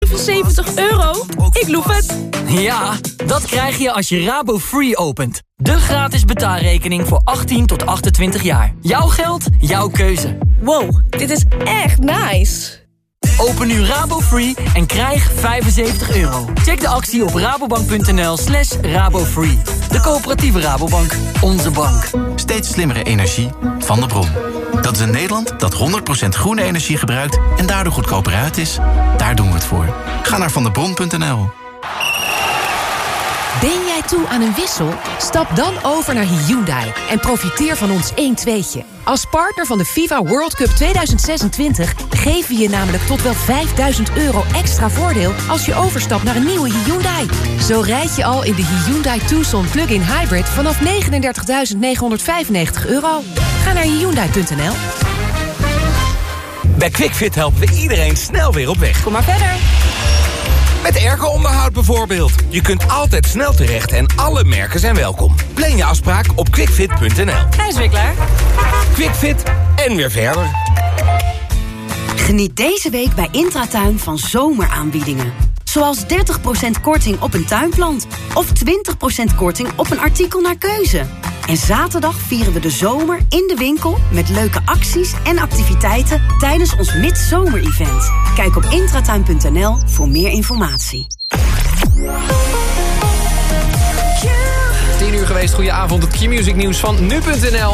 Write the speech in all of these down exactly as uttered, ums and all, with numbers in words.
vijfenzeventig euro? Ik loef het. Ja, dat krijg je als je Rabo Free opent. De gratis betaalrekening voor achttien tot achtentwintig jaar. Jouw geld, jouw keuze. Wow, dit is echt nice. Open nu Rabo Free en krijg vijfenzeventig euro. Check de actie op rabobank.nl slash rabofree. De coöperatieve Rabobank. Onze bank. Steeds slimmere energie van de bron. Dat is een Nederland dat honderd procent groene energie gebruikt en daardoor goedkoper uit is. Daar doen we het voor. Ga naar vandebron punt n l. Ben jij toe aan een wissel? Stap dan over naar Hyundai en profiteer van ons één tweetje. Als partner van de FIFA World Cup tweeduizend zesentwintig geven we je namelijk tot wel vijfduizend euro extra voordeel als je overstapt naar een nieuwe Hyundai. Zo rijd je al in de Hyundai Tucson Plug-in Hybrid vanaf negenendertigduizend negenhonderdvijfennegentig euro. Ga naar hyundai punt n l. Bij QuickFit helpen we iedereen snel weer op weg. Kom maar verder. Met airco-onderhoud bijvoorbeeld. Je kunt altijd snel terecht en alle merken zijn welkom. Plan je afspraak op quickfit punt n l. Hij is weer klaar. QuickFit en weer verder. Geniet deze week bij Intratuin van zomeraanbiedingen. Zoals dertig procent korting op een tuinplant. Of twintig procent korting op een artikel naar keuze. En zaterdag vieren we de zomer in de winkel met leuke acties en activiteiten tijdens ons midzomer-event. Kijk op intratuin punt n l voor meer informatie. tien uur geweest, goedenavond. Het Q-music nieuws van nu punt n l.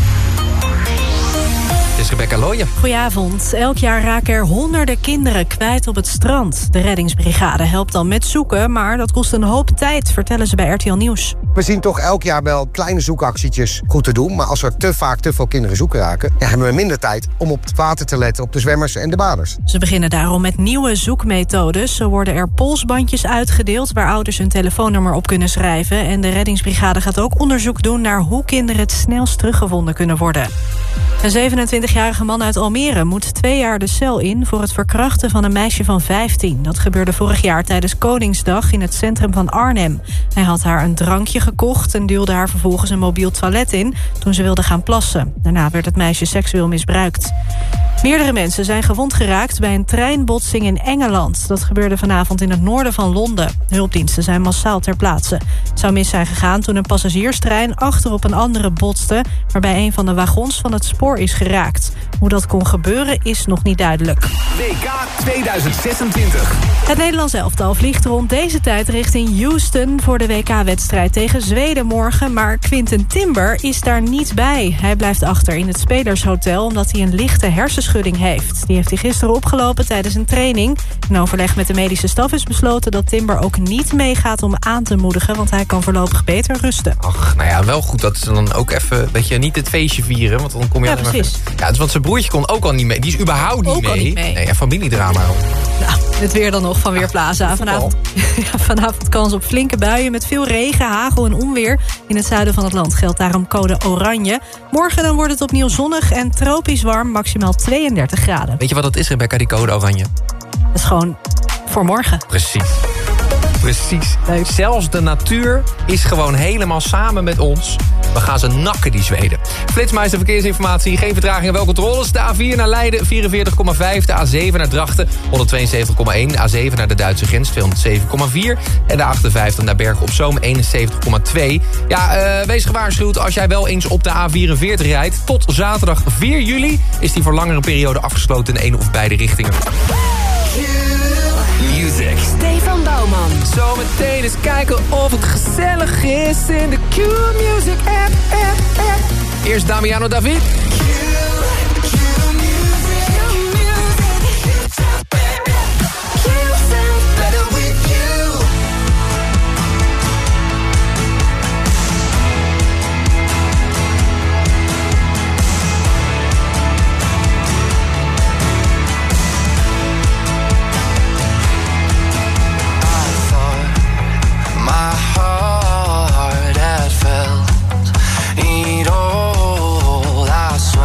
Het is Rebecca Looyen. Goedenavond. Elk jaar raken er honderden kinderen kwijt op het strand. De reddingsbrigade helpt dan met zoeken, maar dat kost een hoop tijd, vertellen ze bij R T L Nieuws. We zien toch elk jaar wel kleine zoekactietjes goed te doen. Maar als er te vaak te veel kinderen zoek raken, ja, hebben we minder tijd om op het water te letten, op de zwemmers en de baders. Ze beginnen daarom met nieuwe zoekmethodes. Zo worden er polsbandjes uitgedeeld waar ouders hun telefoonnummer op kunnen schrijven. En de reddingsbrigade gaat ook onderzoek doen naar hoe kinderen het snelst teruggevonden kunnen worden. Een zevenentwintigjarige man uit Almere moet twee jaar de cel in voor het verkrachten van een meisje van vijftien. Dat gebeurde vorig jaar tijdens Koningsdag in het centrum van Arnhem. Hij had haar een drankje gekocht en duwde haar vervolgens een mobiel toilet in toen ze wilde gaan plassen. Daarna werd het meisje seksueel misbruikt. Meerdere mensen zijn gewond geraakt bij een treinbotsing in Engeland. Dat gebeurde vanavond in het noorden van Londen. Hulpdiensten zijn massaal ter plaatse. Het zou mis zijn gegaan toen een passagierstrein achter op een andere botste, waarbij een van de wagons van het spoor is geraakt. Hoe dat kon gebeuren is nog niet duidelijk. W K tweeduizend zesentwintig. Het Nederlands elftal vliegt rond deze tijd richting Houston voor de W K-wedstrijd tegen Zweden morgen. Maar Quinten Timber is daar niet bij. Hij blijft achter in het Spelershotel omdat hij een lichte hersenschudding heeft. Die heeft hij gisteren opgelopen tijdens een training. In overleg met de medische staf is besloten dat Timber ook niet meegaat om aan te moedigen, want hij kan voorlopig beter rusten. Ach, nou ja, wel goed dat ze dan ook even, weet je, niet het feestje vieren, want dan kom je ja, alleen precies. maar... Ja, dus want zijn broertje kon ook al niet mee. Die is überhaupt niet ook mee. Al niet mee. Nee, ja, familiedrama. Nou, het weer dan nog van Weerplaza. Vanavond, ja, vanavond kans op flinke buien met veel regen, hagel en onweer. In het zuiden van het land geldt daarom code oranje. Morgen dan wordt het opnieuw zonnig en tropisch warm, maximaal tweeëndertig graden. Weet je wat dat is, Rebecca, die code oranje? Dat is gewoon voor morgen. Precies. Precies. Leuk. Zelfs de natuur is gewoon helemaal samen met ons. We gaan ze nakken, die Zweden. Flitsmeister verkeersinformatie, geen vertragingen, wel controles. De A vier naar Leiden, vierenveertig komma vijf. De A zeven naar Drachten, honderdtweeënzeventig komma één. De A zeven naar de Duitse grens, tweehonderdzeven komma vier. En de achtenvijftig naar Bergen op Zoom, eenenzeventig komma twee. Ja, uh, wees gewaarschuwd als jij wel eens op de A vierenveertig rijdt. Tot zaterdag vier juli is die voor langere periode afgesloten in één of beide richtingen. Music. Stefan Bouwman. Zometeen eens kijken of het gezellig is in de Q-Music app, app, app. Eerst Damiano David. It all, I swear.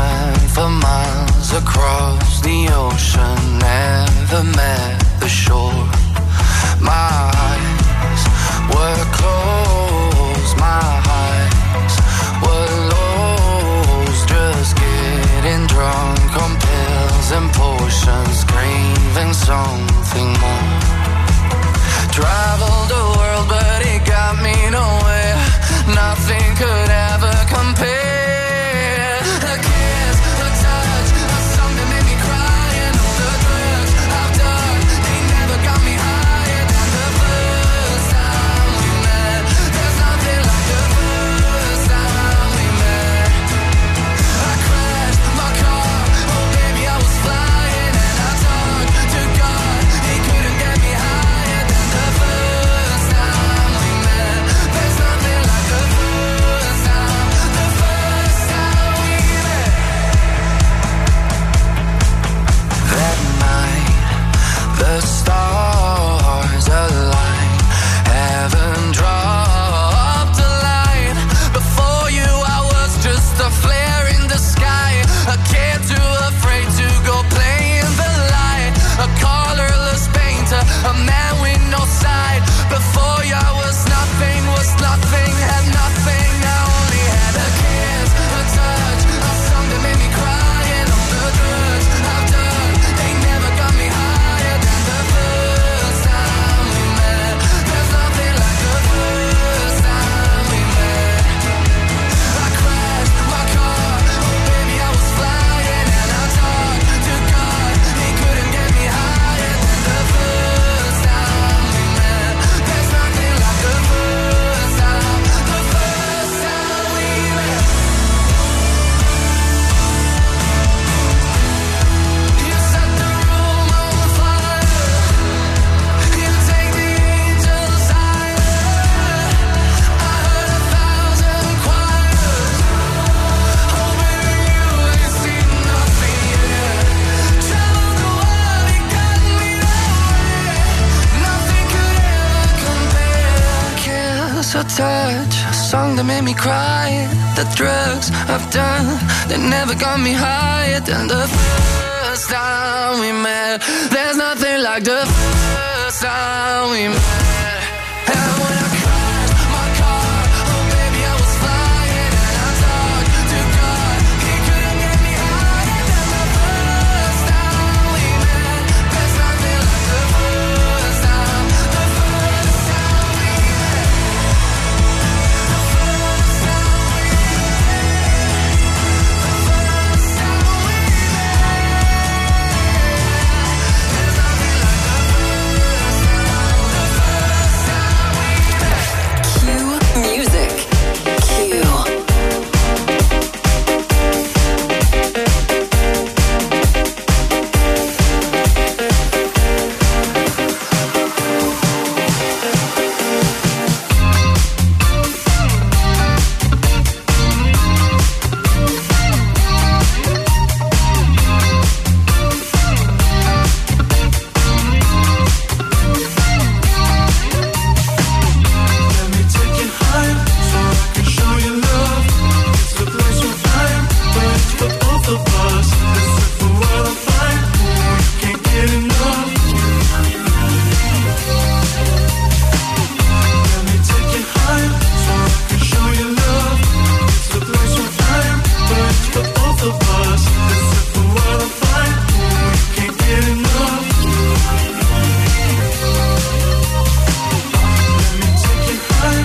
your touch, a song that made me cry. The drugs I've done, they never got me higher than the first time we met. There's nothing like the first time we met. And when I crashed my car, oh baby I was flying, and I talked to God, he couldn't get me higher than the first time we met. There's nothing like the first time, the first time we met. The first time we met. The first time we met. There's nothing like the first time, the first time we met. Cue music. Cue. Let me take you higher so I can show you love. It's the place where I am, but it's for both of us. This is the world I find. Ooh, you can't get enough. Let me take you higher so I can show you love. It's the place where I am, but it's for both of us. This is the world I find. Ooh, you can't get enough. Let me take you higher.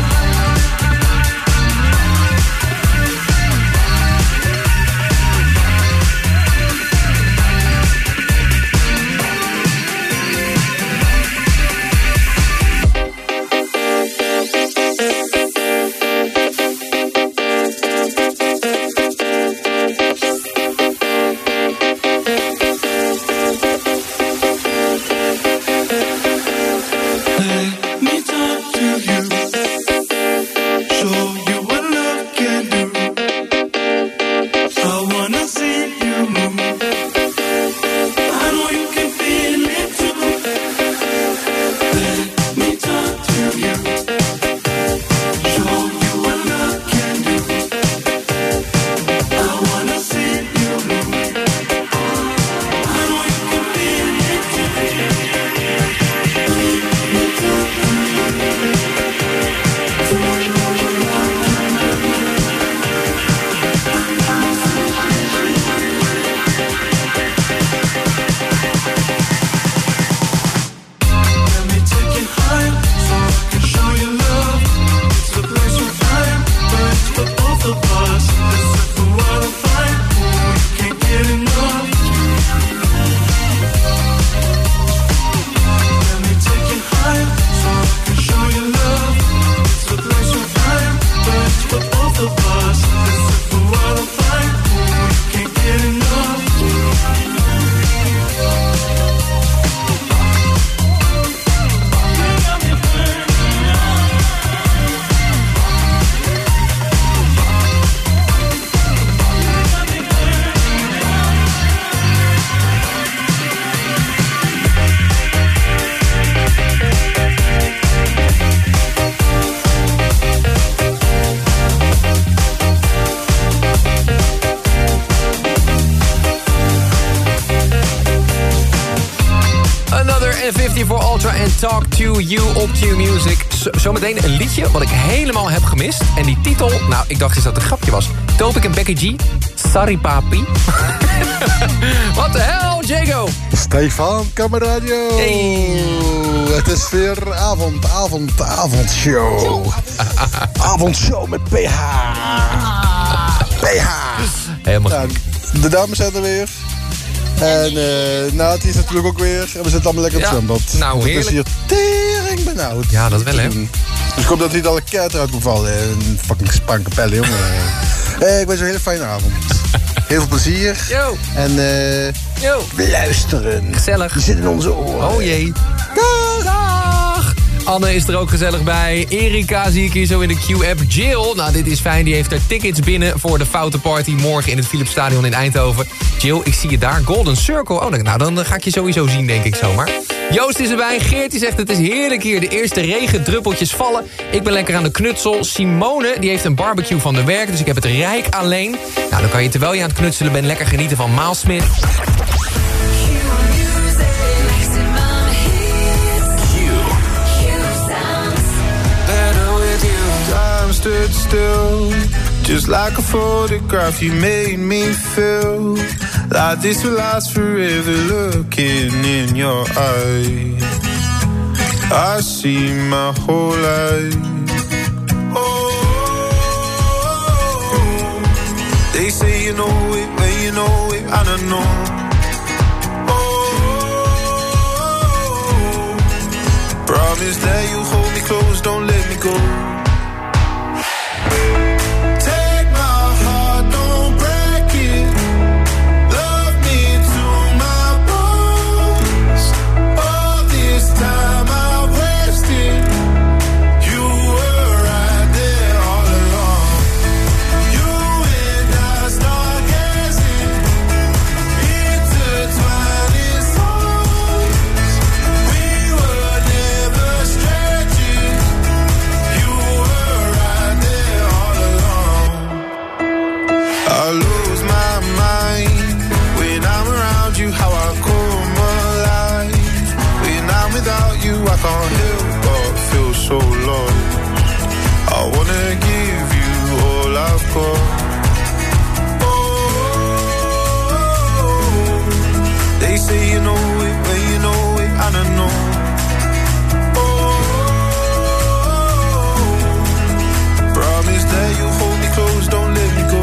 Let me talk to you, show you what love can do. I wanna see you move. I know you can feel it too. Let me talk to you, show you what love can do. I wanna see you move. I know you can feel it too. Let me take you higher so I can show you love. It's the place where I am, but it's for both of us. This is the world I find. Ooh, you can't get enough. Let me take you higher so I can show you love. It's the place where I am, but it's for both of us. This is the world I find. Ooh, you can't get enough. Another N vijftig voor Ultra en Talk to You op Q Music. Z- Zometeen een liedje wat ik helemaal heb gemist. En die titel, nou, ik dacht eens dat het een grapje was. Topik en Becky G. Sorry, papi. Wat de hel, Jago? Stefan, Kameradio. Hey. Het is weer avond, avond, avondshow. Avondshow met P H. P H. Helemaal Ja, de dames zijn er weer. En uh, Nati is natuurlijk ook weer. En we zitten allemaal lekker op het Ja, zwembad. nou, Het is heerlijk. hier tering benauwd. Ja, dat wel, hè? Dus ik hoop dat niet alle kaart eruit moet vallen. Een fucking spankapelle, jongen. Eh, ik wens je een hele fijne avond. Heel veel plezier. Yo. En eh Yo. we luisteren. Gezellig. Je zit in onze oren. Oh jee. Dag. Dag. Anne is er ook gezellig bij. Erika zie ik hier zo in de Q-app. Jill, nou dit is fijn, die heeft er tickets binnen voor de Foute Party morgen in het Philipsstadion in Eindhoven. Jill, ik zie je daar. Golden Circle. Oh, nou dan ga ik je sowieso zien, denk ik zomaar. Joost is erbij. Geert die zegt het is heerlijk hier. De eerste regendruppeltjes vallen. Ik ben lekker aan de knutsel. Simone die heeft een barbecue van de werk. Dus ik heb het rijk alleen. Nou, dan kan je terwijl je aan het knutselen bent lekker genieten van Miles Smith. Time stood still, just like a photograph. You made me feel like this will last forever. Looking in your eyes, I see my whole life. Oh, they say you know it, but you know it, I don't know. Oh, promise that you hold me close, don't let me go. I can't help but feel so lost. I wanna give you all I've got. Oh, they say you know it, but you know it, I don't know. Oh, promise that you'll hold me close, don't let me go.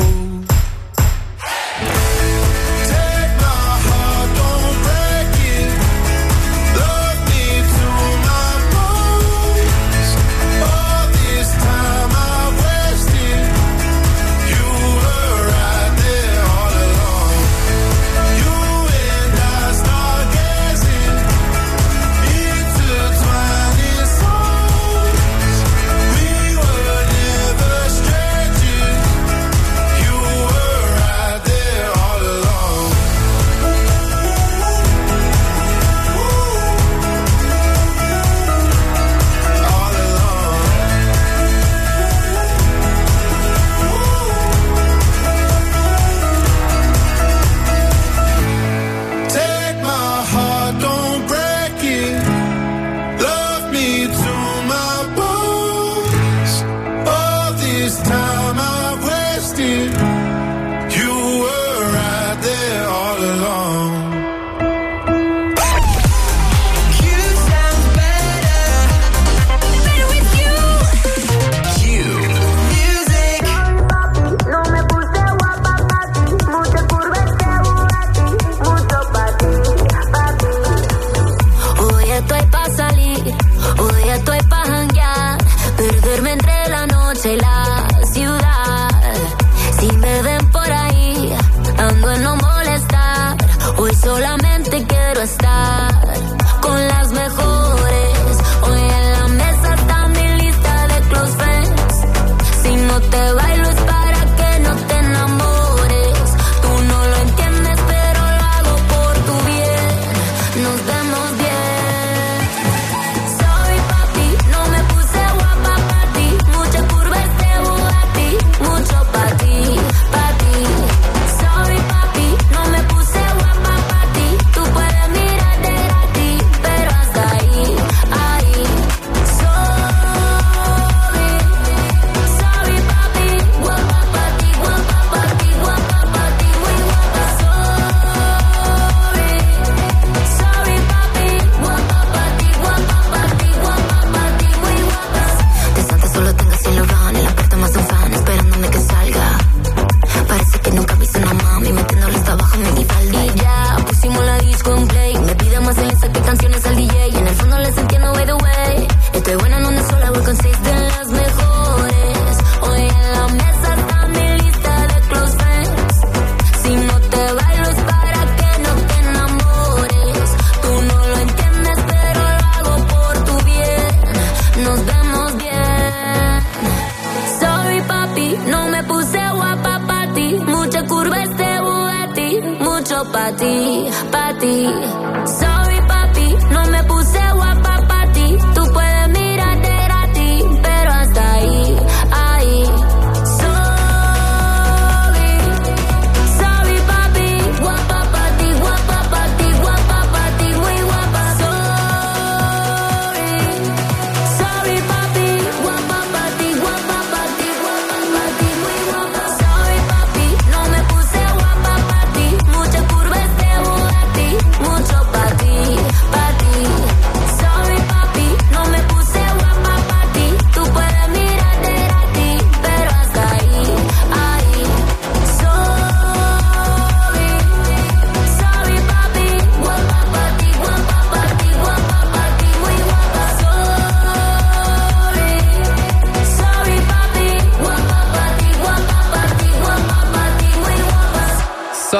Pa' ti, pa' ti. Sorry, papi, no me puse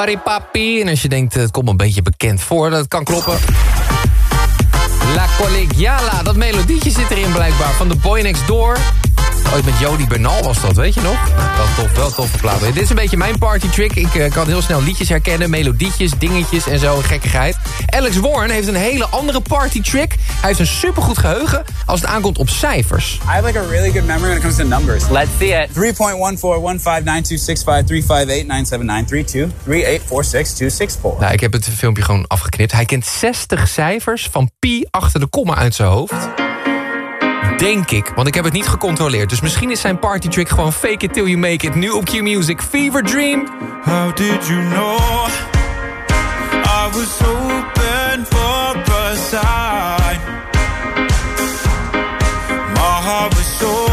Sorry papi. En als je denkt, het komt me een beetje bekend voor, dat kan kloppen. La Collegiala, dat melodietje zit erin blijkbaar, van The Boy Next Door. Ooit met Jody Bernal was dat, weet je nog? Nou, wel tof, wel toffe plaat. Dit is een beetje mijn party trick. Ik uh, kan heel snel liedjes herkennen, melodietjes, dingetjes en zo, gekkigheid. Alex Warren heeft een hele andere party trick. Hij heeft een supergoed geheugen als het aankomt op cijfers. I have like a really good memory when it comes to numbers. Let's see it. three point one four one five nine two six five three five eight nine seven nine three two three eight four six two six four. Nou, ik heb het filmpje gewoon afgeknipt. Hij kent zestig cijfers van pi achter de komma uit zijn hoofd. Denk ik, want ik heb het niet gecontroleerd. Dus misschien is zijn party trick gewoon fake it till you make it. Nu op Q-Music, Fever Dream. How did you know I was hoping for a sign? My heart was so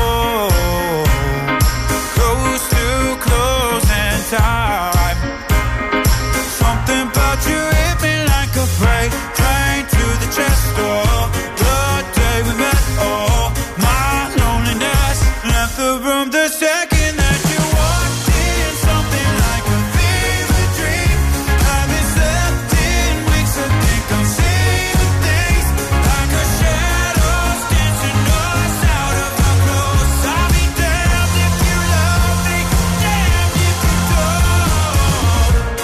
close to closing time. Something about you hit me like a freight train to the chest door. The day we met, oh, my loneliness left the room the second that you walked in. Something like a fever dream. Haven't slept in weeks. I think I'm seeing things like a shadows dancing us out of our clothes. I'll be damned if you love me, damned if you don't.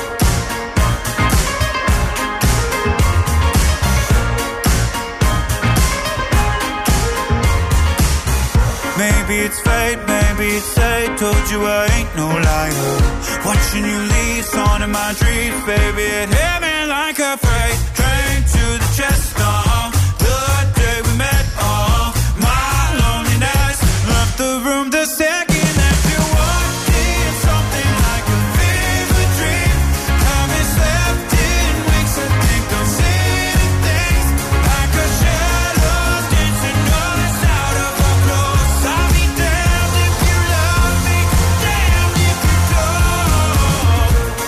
Maybe it's fate, maybe it's fate. Told you I ain't no liar. Watching you leave, on in my dreams, baby. It hit me like a freight train to the chest. Uh, the day we met, uh, my loneliness left the room the second that you walked in. Something like a fever dream. Haven't slept in weeks. I think I'm seeing things like a shadow dancing us out of our clothes. I'll be damned if you love me, damned if you don't.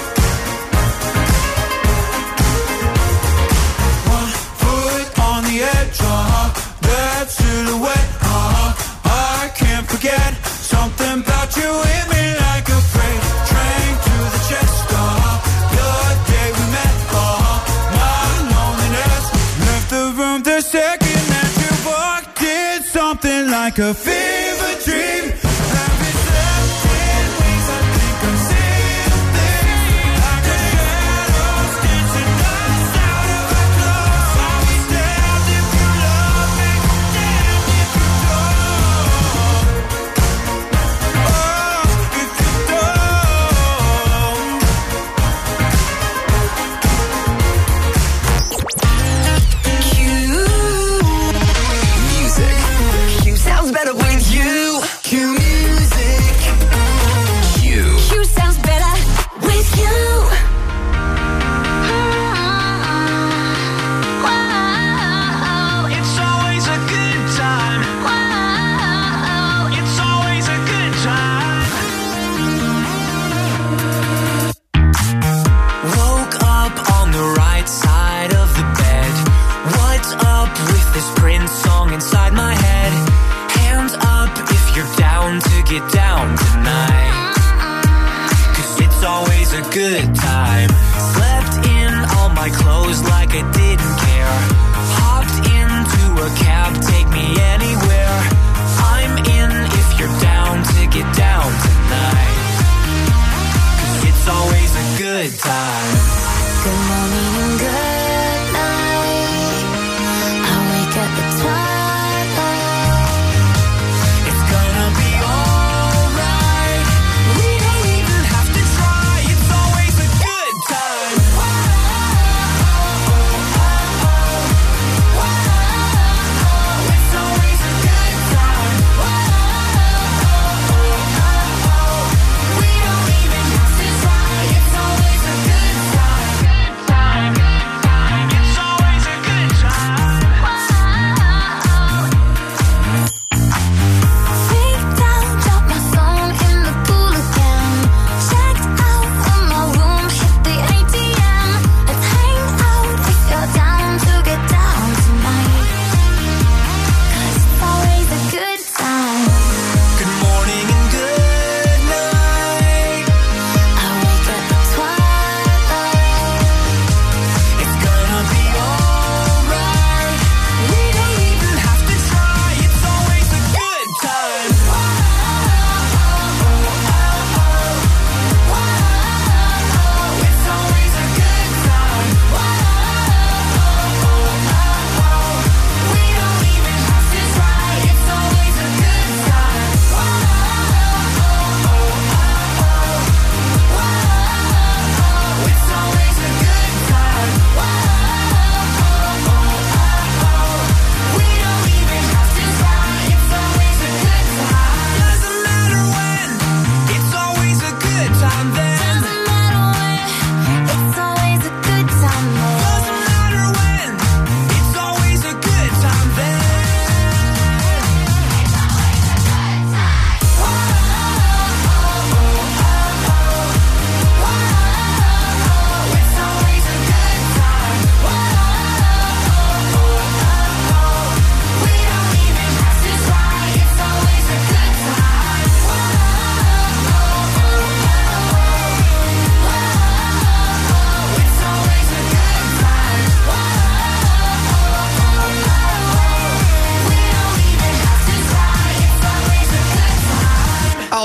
One foot on the edge, uh, that silhouette, uh, I can't forget. Something about you hit me like a freight train to the chest, uh, the day we met, uh, my loneliness left the room the second that you walked in. Something like a fever dream. Haven't slept in weeks. I think I'm seeing things like a shadows dancing us out of our clothes. I'll be damned if you love me, damned if you don't. Oh, if you don't. Music. Q sounds better with you. Q music. Q. Q sounds better with you. Wow, it's always a good time. Wow, it's always a good time. Woke up on the right side of the bed. What's up with this Prince song inside my head? Hands up if you're down to get down tonight. Cause it's always a good time. Slept in all my clothes like I didn't care. Hopped into a cab, take me anywhere. I'm in if you're down to get down tonight. Cause it's always a good time. Good morning and good night. I wake up at twilight. It's gonna be alright. We don't even have to try. It's always a good time. Wow, it's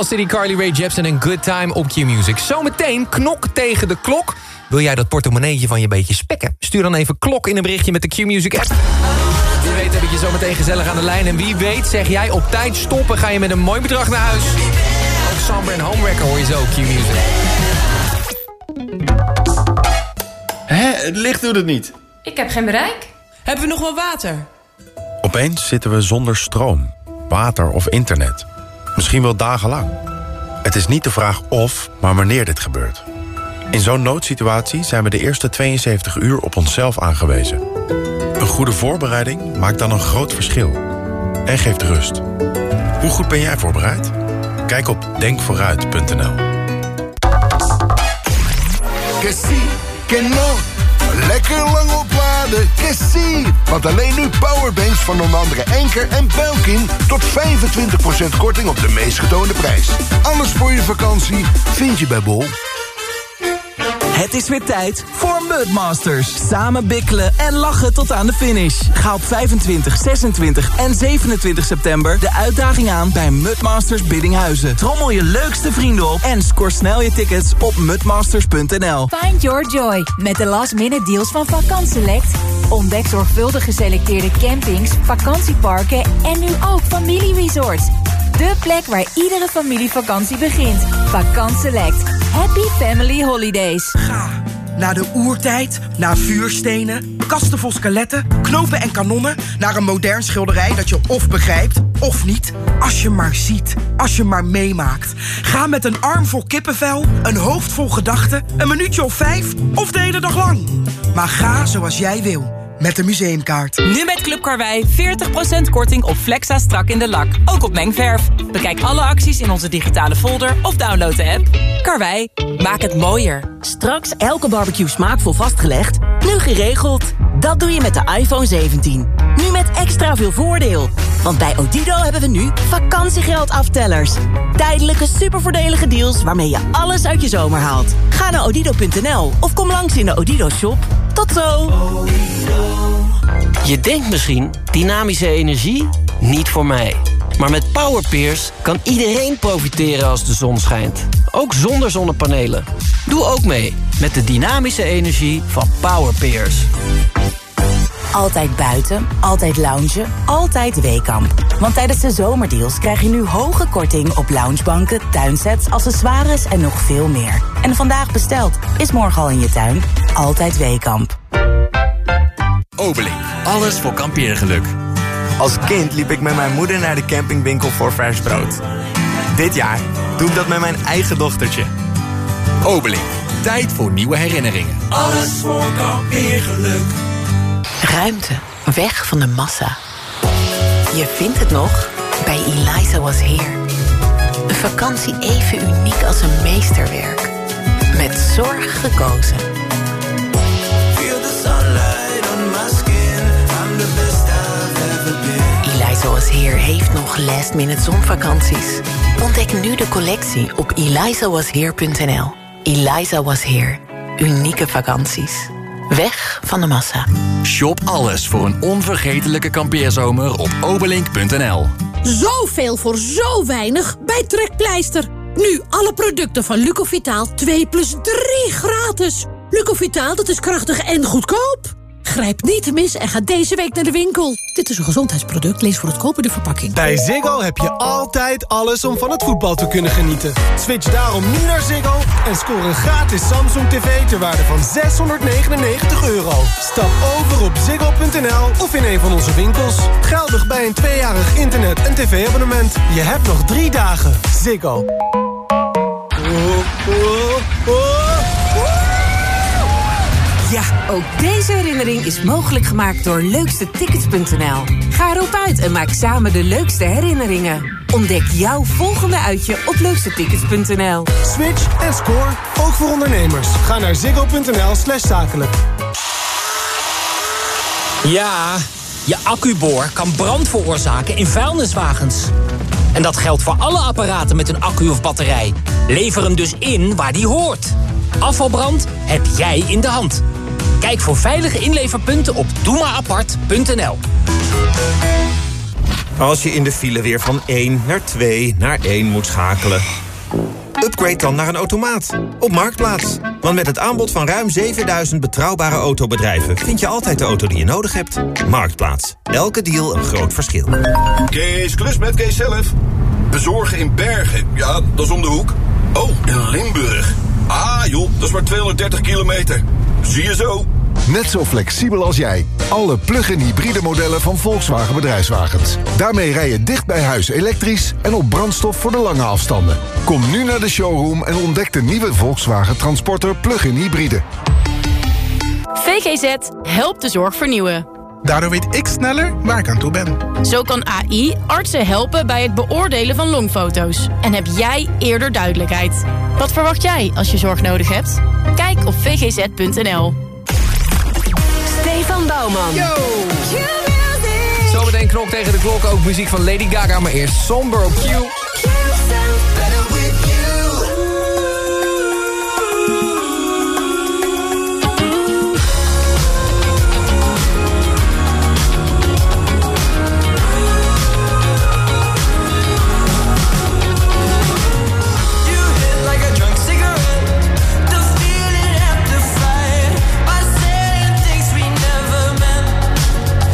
Lost City, Carly Rae Jepsen en Good Time op Q-Music. Zometeen knok tegen de klok. Wil jij dat portemonneetje van je beetje spekken? Stuur dan even klok in een berichtje met de Q-Music app. Wie weet heb ik je zometeen gezellig aan de lijn. En wie weet zeg jij op tijd stoppen, ga je met een mooi bedrag naar huis. Ook Samber en Homewrecker hoor je zo, Q-Music. Hé, het licht doet het niet. Ik heb geen bereik. Hebben we nog wel water? Opeens zitten we zonder stroom, water of internet. Misschien wel dagenlang. Het is niet de vraag of, maar wanneer dit gebeurt. In zo'n noodsituatie zijn we de eerste tweeënzeventig uur op onszelf aangewezen. Een goede voorbereiding maakt dan een groot verschil. En geeft rust. Hoe goed ben jij voorbereid? Kijk op denk vooruit punt n l. Que si, que no. Lekker lang opladen, que si. Want alleen nu powerbanks van onder andere Enker en Belkin tot vijfentwintig procent korting op de meest getoonde prijs. Alles voor je vakantie vind je bij Bol. Het is weer tijd voor Mudmasters. Samen bikkelen en lachen tot aan de finish. Ga op vijfentwintig, zesentwintig en zevenentwintig september de uitdaging aan bij Mudmasters Biddinghuizen. Trommel je leukste vrienden op en score snel je tickets op mudmasters punt n l. Find your joy met de last minute deals van Vakant Select. Ontdek zorgvuldig geselecteerde campings, vakantieparken en nu ook familieresorts. De plek waar iedere familievakantie begint. Vakant Select. Happy Family Holidays. Ga naar de oertijd, naar vuurstenen, kasten vol skeletten, knopen en kanonnen, naar een modern schilderij dat je of begrijpt of niet. Als je maar ziet, als je maar meemaakt. Ga met een arm vol kippenvel, een hoofd vol gedachten, een minuutje of vijf of de hele dag lang. Maar ga zoals jij wil. Met de museumkaart. Nu met Club Karwei veertig procent korting op Flexa strak in de lak. Ook op mengverf. Bekijk alle acties in onze digitale folder of download de app. Karwei, maak het mooier. Straks elke barbecue smaakvol vastgelegd. Nu geregeld. Dat doe je met de iPhone zeventien. Nu met extra veel voordeel. Want bij Odido hebben we nu vakantiegeld aftellers. Tijdelijke supervoordelige deals waarmee je alles uit je zomer haalt. Ga naar odido punt n l of kom langs in de Odido shop. Tot zo! Je denkt misschien, dynamische energie? Niet voor mij. Maar met Powerpeers kan iedereen profiteren als de zon schijnt. Ook zonder zonnepanelen. Doe ook mee met de dynamische energie van Powerpeers. Altijd buiten, altijd loungen, altijd Weekamp. Want tijdens de zomerdeals krijg je nu hoge korting op loungebanken, tuinsets, accessoires en nog veel meer. En vandaag besteld is morgen al in je tuin. Altijd Weekamp. Obelink. Alles voor kampeergeluk. Als kind liep ik met mijn moeder naar de campingwinkel voor vers brood. Dit jaar doe ik dat met mijn eigen dochtertje. Obelink. Tijd voor nieuwe herinneringen. Alles voor kampeergeluk. Ruimte, weg van de massa. Je vindt het nog bij Eliza Was Here. Een vakantie even uniek als een meesterwerk. Met zorg gekozen. Feel the sunlight on my skin. I'm the best I've ever been. Eliza Was Here heeft nog last minute zonvakanties. Ontdek nu de collectie op eliza was here punt n l. Eliza Was Here. Unieke vakanties. Weg van de massa. Shop alles voor een onvergetelijke kampeerzomer op obelink punt n l. Zoveel voor zo weinig bij Trekpleister. Nu alle producten van Lucovitaal twee plus drie gratis. Lucovitaal, dat is krachtig en goedkoop. Grijp niet te mis en ga deze week naar de winkel. Dit is een gezondheidsproduct, lees voor het kopen de verpakking. Bij Ziggo heb je altijd alles om van het voetbal te kunnen genieten. Switch daarom nu naar Ziggo en score een gratis Samsung tv ter waarde van zeshonderdnegenennegentig euro. Stap over op ziggo punt n l of in een van onze winkels. Geldig bij een tweejarig internet- en tv-abonnement. Je hebt nog drie dagen. Ziggo. Oh, oh, oh. Ja, ook deze herinnering is mogelijk gemaakt door leukste tickets punt n l. Ga erop uit en maak samen de leukste herinneringen. Ontdek jouw volgende uitje op leukste tickets punt n l. Switch en score, ook voor ondernemers. Ga naar ziggo punt n l slash zakelijk. Ja, je accuboor kan brand veroorzaken in vuilniswagens. En dat geldt voor alle apparaten met een accu of batterij. Lever hem dus in waar die hoort. Afvalbrand heb jij in de hand. Kijk voor veilige inleverpunten op doe maar apart punt n l. Als je in de file weer van één naar twee naar één moet schakelen. Upgrade dan naar een automaat. Op Marktplaats. Want met het aanbod van ruim zevenduizend betrouwbare autobedrijven vind je altijd de auto die je nodig hebt. Marktplaats. Elke deal een groot verschil. Kees, klus met Kees zelf. Bezorgen in Bergen. Ja, dat is om de hoek. Oh, in Limburg. Ah joh, dat is maar tweehonderddertig kilometer. Zie je zo. Net zo flexibel als jij. Alle plug-in hybride modellen van Volkswagen Bedrijfswagens. Daarmee rij je dicht bij huis elektrisch en op brandstof voor de lange afstanden. Kom nu naar de showroom en ontdek de nieuwe Volkswagen Transporter plug-in hybride. V G Z helpt de zorg vernieuwen. Daardoor weet ik sneller waar ik aan toe ben. Zo kan A I artsen helpen bij het beoordelen van longfoto's. En heb jij eerder duidelijkheid. Wat verwacht jij als je zorg nodig hebt? Kijk op v g z punt n l. Stefan Bouwman. Yo! Zometeen knok tegen de klok, ook muziek van Lady Gaga, maar eerst Somber op Q.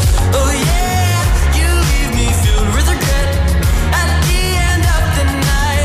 Oh yeah, you leave me filled with regret. At the end of the night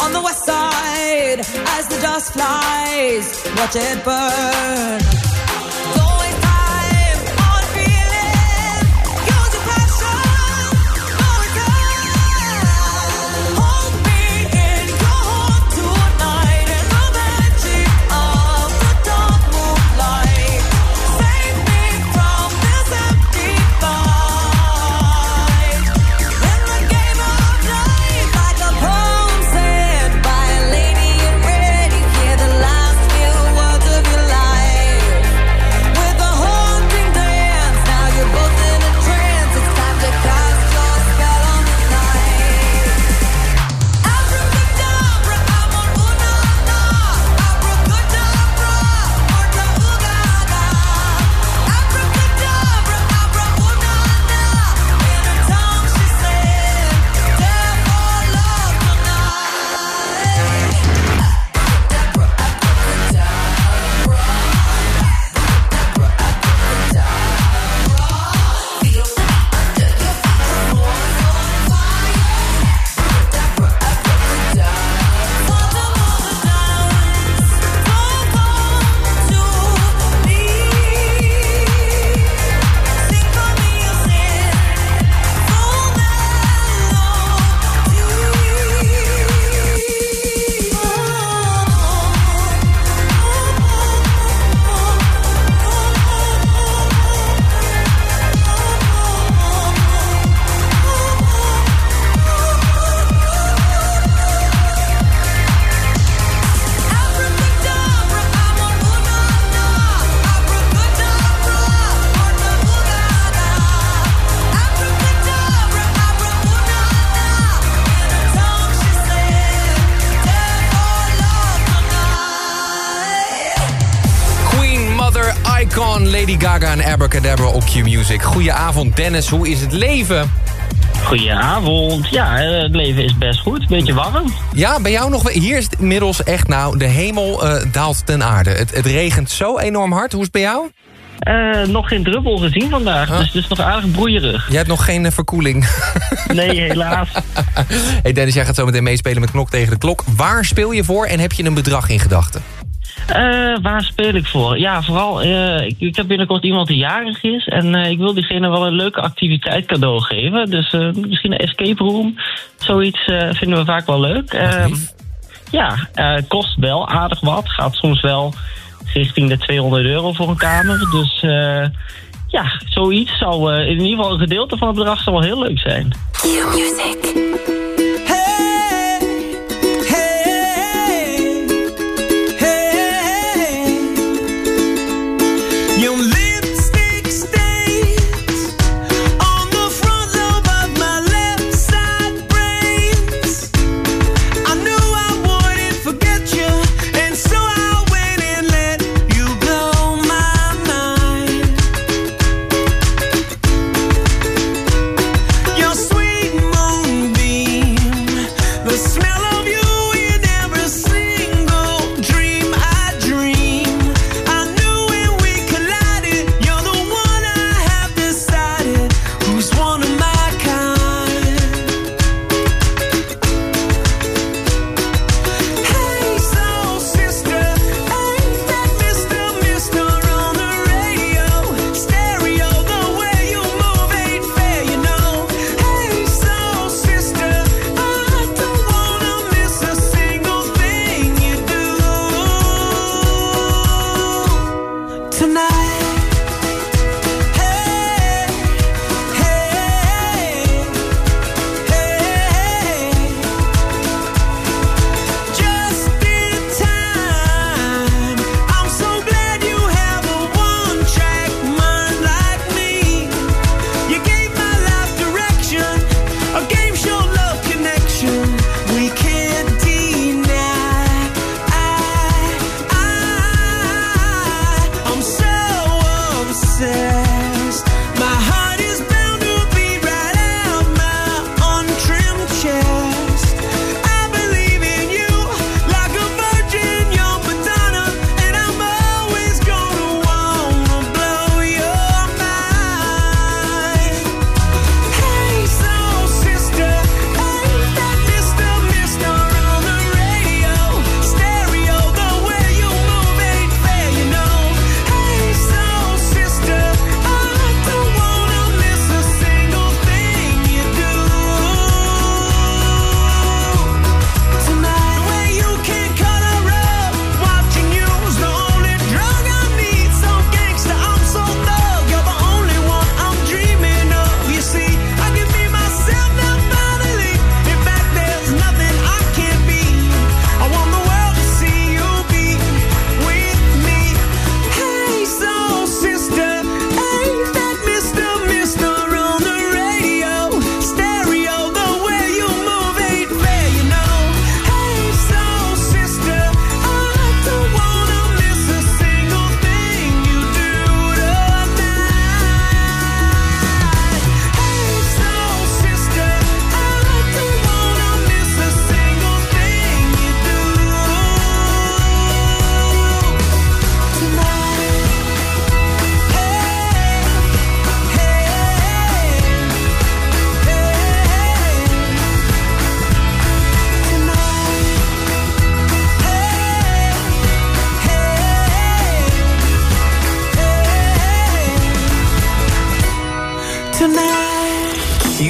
on the west side as the dust flies. Watch it burn. Don't waste time on feeling. Use your passion. No return. Hold me in your heart tonight in the magic of the dark moonlight. Save me from this empty fight. In the game of life, like a poem said by a lady in red, you hear the last few words of your life. With a haunting dance, now you're both in a trance. It's time to cast your spell on the night. Abracadabra, I'm on una-na. Abracadabra, orta ooga-ga. Abracadabra, abra una-na. In her tongue she said, therefore love Queen, Mother, Icon, Lady Gaga en Abracadabra op Q-Music. Goedenavond Dennis, hoe is het leven? Goedenavond. Ja, eh, het leven is best goed. Beetje warm. Ja, bij jou nog wel. Hier is het inmiddels echt nou, de hemel eh, daalt ten aarde. Het, het regent zo enorm hard. Hoe is het bij jou? Eh, nog geen druppel gezien vandaag, dus het is nog aardig broeierig. Jij hebt nog geen eh, verkoeling. Nee, helaas. Hey Dennis, jij gaat zo meteen meespelen met Knok tegen de Klok. Waar speel je voor en heb je een bedrag in gedachten? Eh, waar speel ik voor? Ja, vooral, eh, ik, ik heb binnenkort iemand die jarig is. En eh, ik wil diegene wel een leuke activiteit cadeau geven. Dus eh, misschien een escape room. Zoiets eh, vinden we vaak wel leuk. Eh, ja, eh, kost wel aardig wat. Gaat soms wel richting de tweehonderd euro voor een kamer. Dus eh, ja, zoiets zou eh, in ieder geval een gedeelte van het bedrag zou wel heel leuk zijn. Q-Music. Your lipstick stains on the front lobe of my left side brains. I knew I wouldn't forget you, and so I went and let you blow my mind. Your sweet moonbeam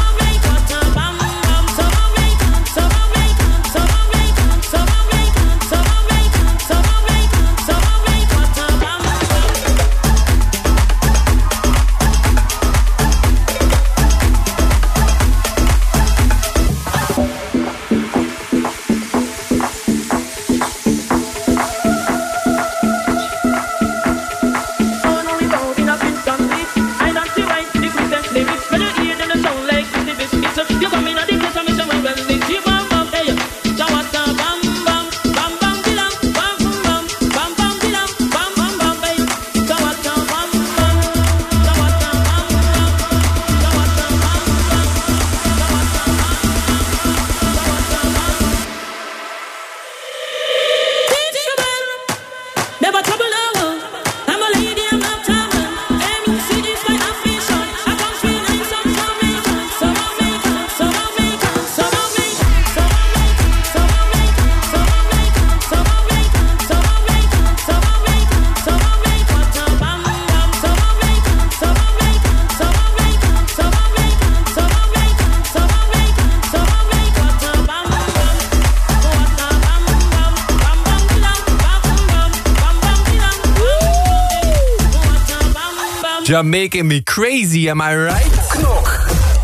You're making me crazy, am I right? Knok.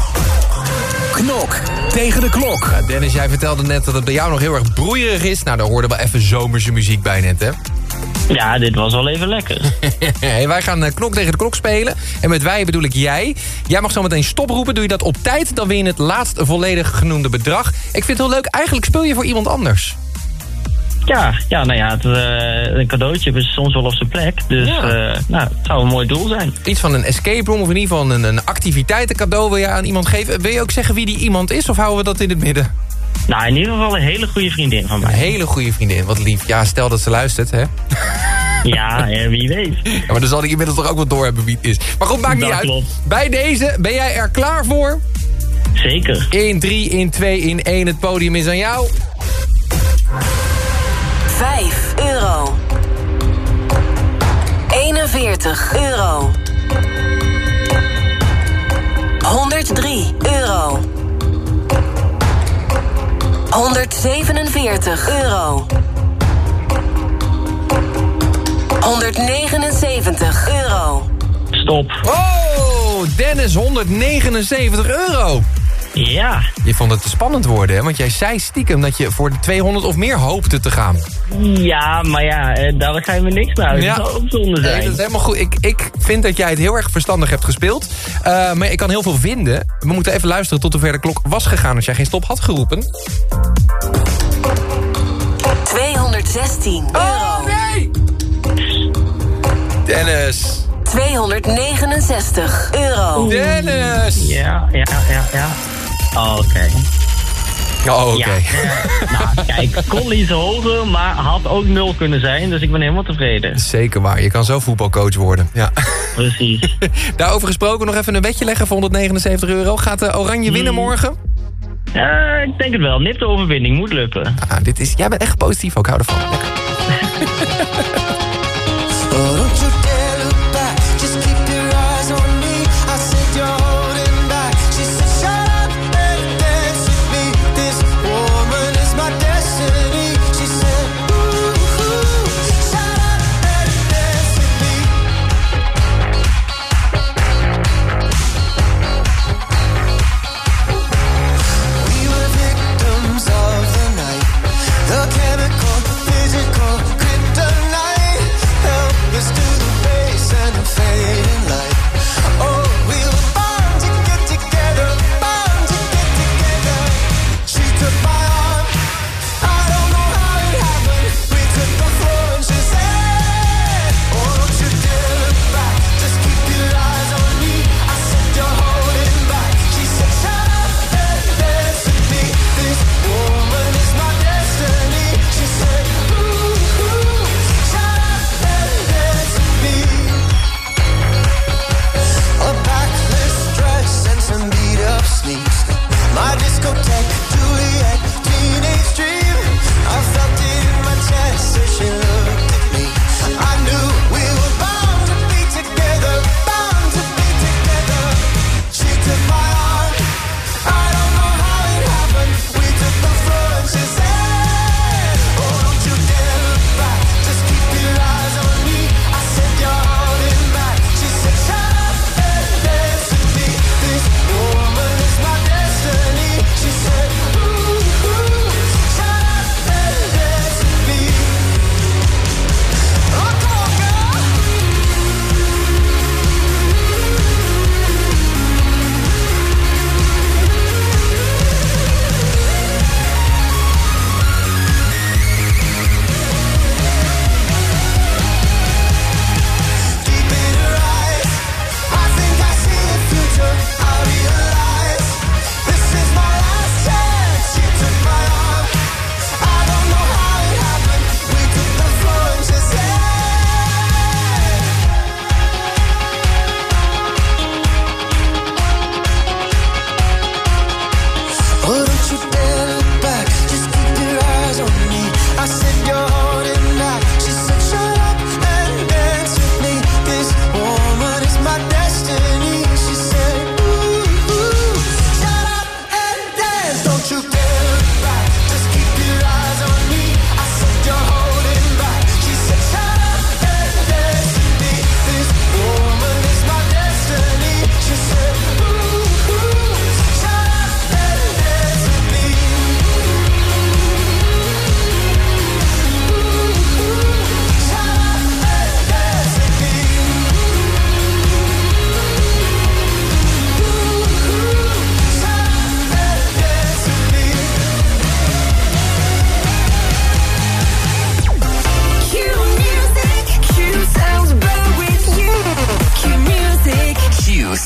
Knok tegen de klok. Ja, Dennis, jij vertelde net dat het bij jou nog heel erg broeierig is. Nou, daar hoorde wel even zomerse muziek bij net, hè? Ja, dit was wel even lekker. Hey, wij gaan uh, knok tegen de klok spelen. En met wij bedoel ik jij. Jij mag zo meteen stop roepen. Doe je dat op tijd, dan win je het laatst volledig genoemde bedrag. Ik vind het heel leuk. Eigenlijk speel je voor iemand anders. Ja, ja, nou ja, het, uh, een cadeautje is soms wel op zijn plek. Dus ja. uh, nou, het zou een mooi doel zijn. Iets van een escape room of in ieder geval een, een activiteitencadeau wil je aan iemand geven. Wil je ook zeggen wie die iemand is of houden we dat in het midden? Nou, in ieder geval een hele goede vriendin van mij. Een hele goede vriendin, wat lief. Ja, stel dat ze luistert, hè? Ja, wie weet. Ja, maar dan zal ik inmiddels toch ook wel doorhebben wie het is. Maar goed, maakt niet uit. Klopt. Bij deze, ben jij er klaar voor? Zeker. In drie, in twee, in één. Het podium is aan jou. vijf euro. eenenveertig euro. honderddrie euro. honderdzevenenveertig euro. honderdnegenenzeventig euro. Stop. Oh, Dennis, honderdnegenenzeventig euro. Ja. Je vond het te spannend worden, hè? Want jij zei stiekem dat je voor de tweehonderd of meer hoopte te gaan. Ja, maar ja, daar ga je me niks naar uit. Ja. Dat zou ook zonde zijn. Nee, dat is helemaal goed. Ik, ik vind dat jij het heel erg verstandig hebt gespeeld. Uh, maar ik kan heel veel vinden. We moeten even luisteren tot hoever de klok was gegaan als jij geen stop had geroepen. tweehonderdzestien euro. Oh, nee! Dennis. tweehonderdnegenenzestig euro. Dennis! Ja, ja, ja, ja. Oh, oké. Okay. Oh, oké. Okay. Ja, nou, kijk, kon iets hoger, maar had ook nul kunnen zijn. Dus ik ben helemaal tevreden. Zeker waar. Je kan zo voetbalcoach worden. Ja. Precies. Daarover gesproken nog even een wetje leggen voor honderdnegenenzeventig euro. Gaat de Oranje winnen morgen? Uh, ik denk het wel. Nipte overwinning. Moet lukken. Ah, dit is, jij bent echt positief ook. Hou ervan. Lekker.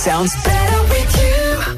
sounds better with you.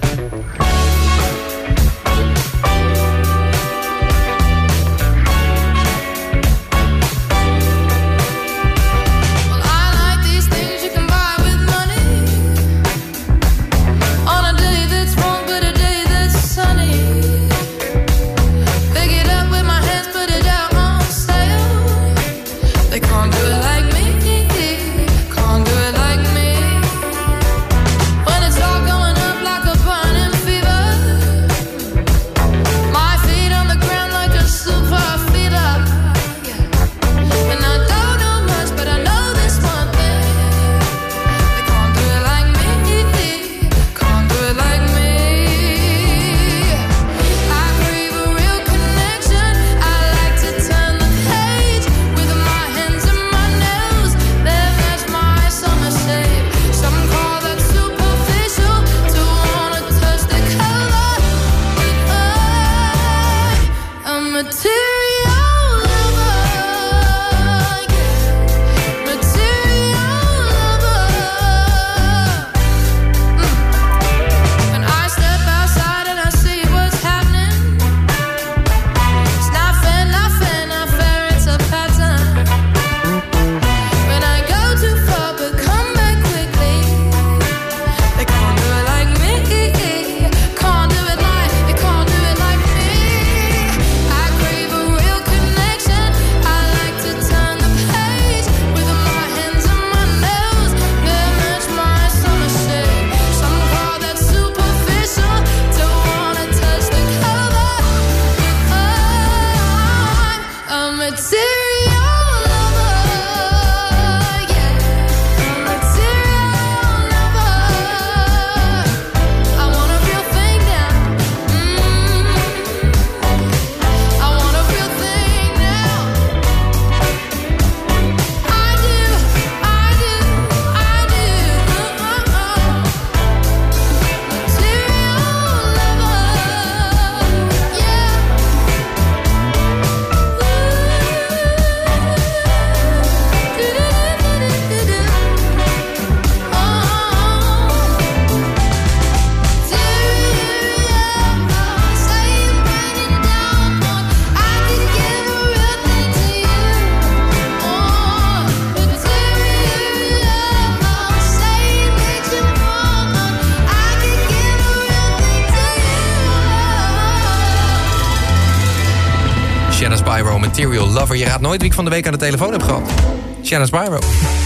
Material Lover. Je raadt nooit wie ik van de week aan de telefoon heb gehad. Shanna Spyro.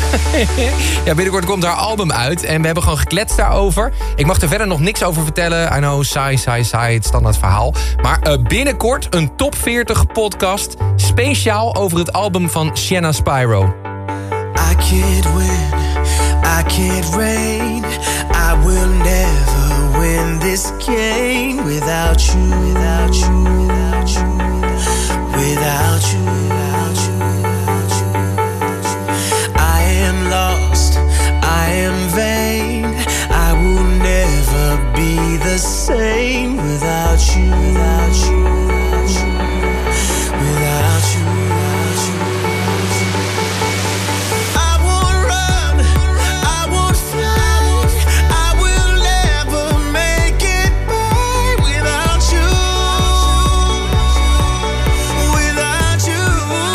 Ja, binnenkort komt haar album uit en we hebben gewoon gekletst daarover. Ik mag er verder nog niks over vertellen. I know, saai, saai, saai, het standaard verhaal. Maar uh, binnenkort een top veertig podcast speciaal over het album van Shanna Spyro. I can't win, I can't reign, I will never win this game without you, without you, without you, without you, without you, without you. I am lost, I am vain, I will never be the same without you, without you, without you, without you. Without you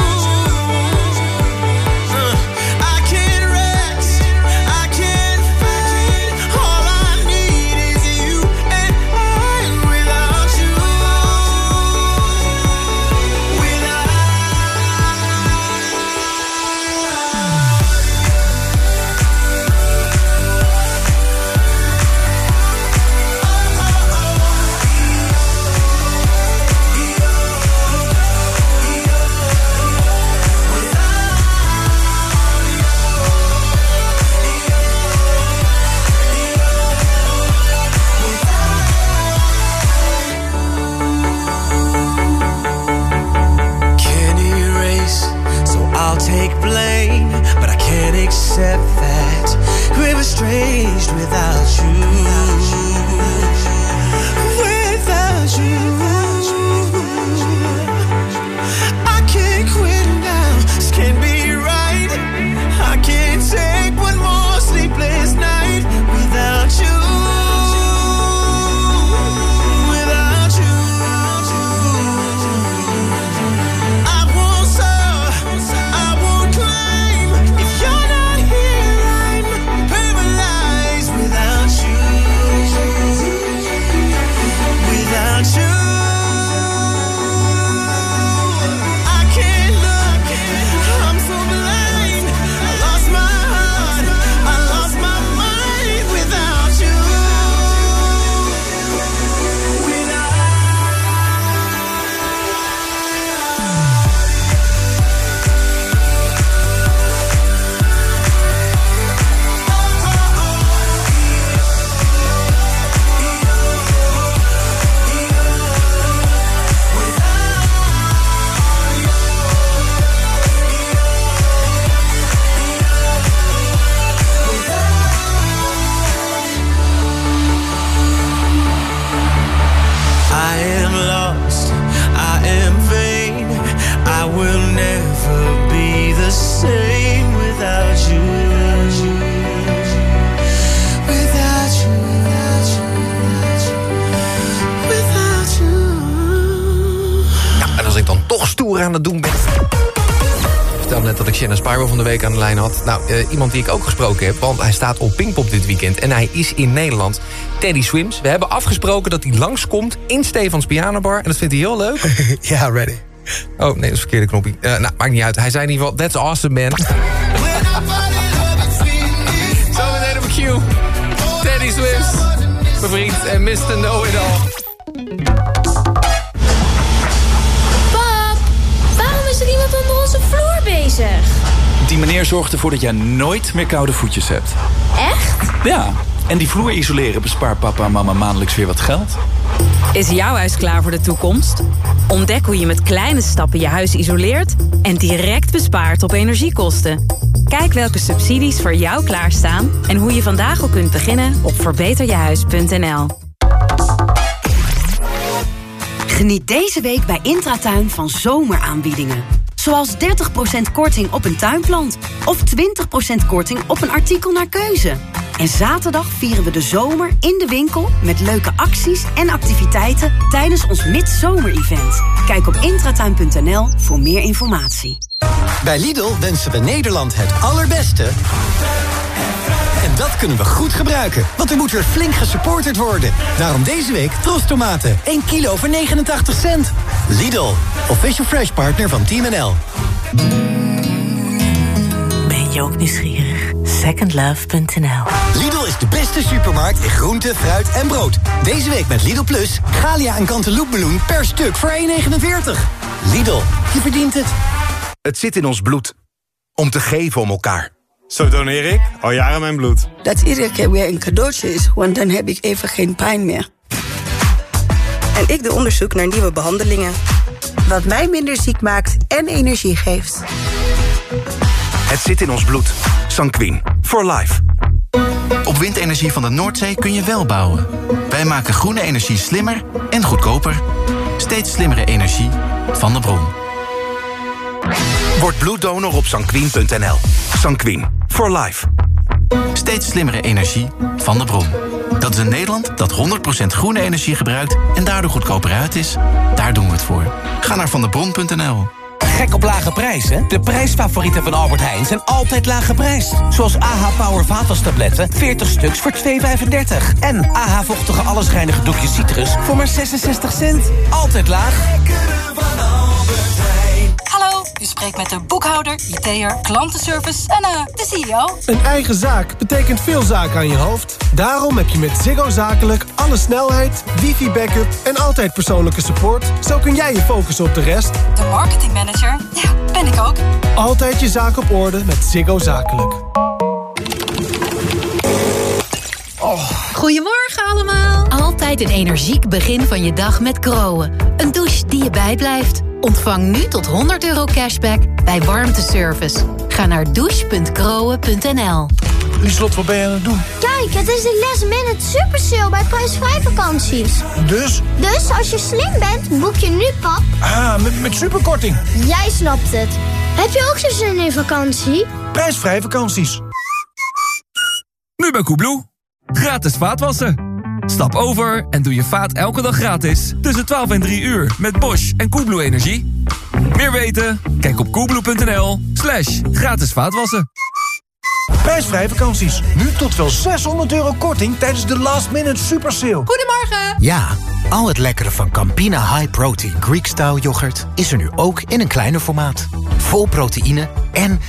aan het doen bent. Ik vertelde net dat ik Shannon Spyro van de week aan de lijn had. Nou, uh, iemand die ik ook gesproken heb, want hij staat op Pinkpop dit weekend. En hij is in Nederland. Teddy Swims. We hebben afgesproken dat hij langskomt in Stefans Pianobar. En dat vindt hij heel leuk. Ja, ready. Oh, nee, dat is een verkeerde knopje. Uh, nou, maakt niet uit. Hij zei in ieder geval, that's awesome, man. Zometeen op Q. Teddy Swims. Mijn vriend en mister Know It All. Pap, waarom is er iemand onder onze vloer bezig? Die meneer zorgt ervoor dat jij nooit meer koude voetjes hebt. Echt? Ja, en die vloer isoleren bespaart papa en mama maandelijks weer wat geld. Is jouw huis klaar voor de toekomst? Ontdek hoe je met kleine stappen je huis isoleert en direct bespaart op energiekosten. Kijk welke subsidies voor jou klaarstaan en hoe je vandaag al kunt beginnen op verbeter je huis punt n l. Geniet deze week bij Intratuin van zomeraanbiedingen. Zoals dertig procent korting op een tuinplant of twintig procent korting op een artikel naar keuze. En zaterdag vieren we de zomer in de winkel met leuke acties en activiteiten tijdens ons midzomer-event. Kijk op intratuin punt n l voor meer informatie. Bij Lidl wensen we Nederland het allerbeste. En dat kunnen we goed gebruiken, want er moet weer flink gesupporterd worden. Daarom deze week trostomaten, één kilo voor negenentachtig cent. Lidl, official fresh partner van Team N L. Ben je ook nieuwsgierig? second love punt n l. Lidl is de beste supermarkt in groente, fruit en brood. Deze week met Lidl Plus, Galia en Cantaloupe-meloen per stuk voor één negenenveertig. Lidl, je verdient het. Het zit in ons bloed. Om te geven om elkaar. Zo doneer ik al jaren mijn bloed. Dat iedere keer weer een cadeautje is, want dan heb ik even geen pijn meer. En ik doe onderzoek naar nieuwe behandelingen. Wat mij minder ziek maakt en energie geeft. Het zit in ons bloed. Sanquin. For life. Op windenergie van de Noordzee kun je wel bouwen. Wij maken groene energie slimmer en goedkoper. Steeds slimmere energie van de bron. Word bloeddonor op sanquin punt n l. Sanquin. For life. Steeds slimmere energie van de bron. Dat is een Nederland dat honderd procent groene energie gebruikt en daardoor goedkoper uit is. Daar doen we het voor. Ga naar vandebron punt n l. Gek op lage prijzen? De prijsfavorieten van Albert Heijn zijn altijd laag geprijsd. Zoals A H Power vaatwastabletten, veertig stuks voor twee vijfendertig. En A H vochtige allesreinige doekjes citrus voor maar zesenzestig cent. Altijd laag. Hallo, u spreekt met de boekhouder, I T'er, klantenservice en uh, de C E O. Een eigen zaak betekent veel zaken aan je hoofd. Daarom heb je met Ziggo Zakelijk alle snelheid, wifi-backup en altijd persoonlijke support. Zo kun jij je focussen op de rest. De marketingmanager, ja, ben ik ook. Altijd je zaak op orde met Ziggo Zakelijk. Oh. Goedemorgen allemaal. Altijd een energiek begin van je dag met Grohe. Een douche die je bijblijft. Ontvang nu tot honderd euro cashback bij warmteservice. Ga naar douche punt grohe punt n l. Lieslot, wat ben je aan het doen? Kijk, het is de last minute super sale bij prijsvrij vakanties. Dus? Dus als je slim bent, boek je nu, pap. Ah, met, met superkorting. Jij snapt het. Heb je ook zo'n zin in vakantie? Prijsvrij vakanties. Nu bij Koebloe. Gratis vaatwassen. Stap over en doe je vaat elke dag gratis. Tussen twaalf en drie uur met Bosch en Koebloe Energie. Meer weten? Kijk op koebloe punt n l slash gratis vaatwassen. Prijsvrij vakanties. Nu tot wel zeshonderd euro korting tijdens de last minute super sale. Goedemorgen. Ja, al het lekkere van Campina High Protein Greek Style yoghurt is er nu ook in een kleiner formaat. Vol proteïne en